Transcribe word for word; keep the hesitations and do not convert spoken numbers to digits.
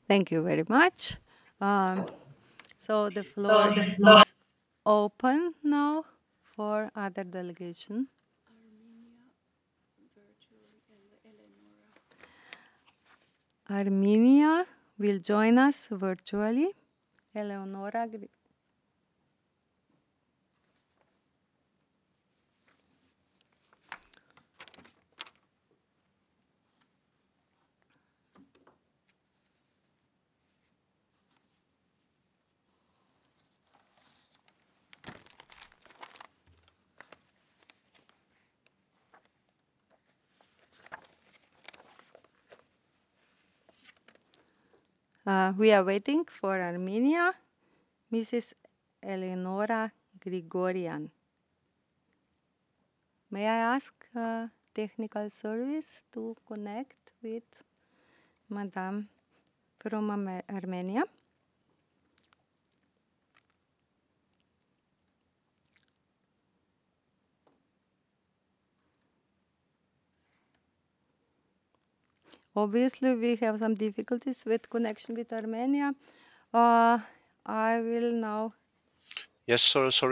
Thank you very much. Um, so the So floor the floor. is open now for other delegation. Armenia will join us virtually. Eleonora. Gri- Uh, we are waiting for Armenia. Missus Eleonora Grigorian. May I ask uh, technical service to connect with Madame from Am- Armenia? Obviously, we have some difficulties with connection with Armenia. Uh, I will now Yes, sorry, sorry.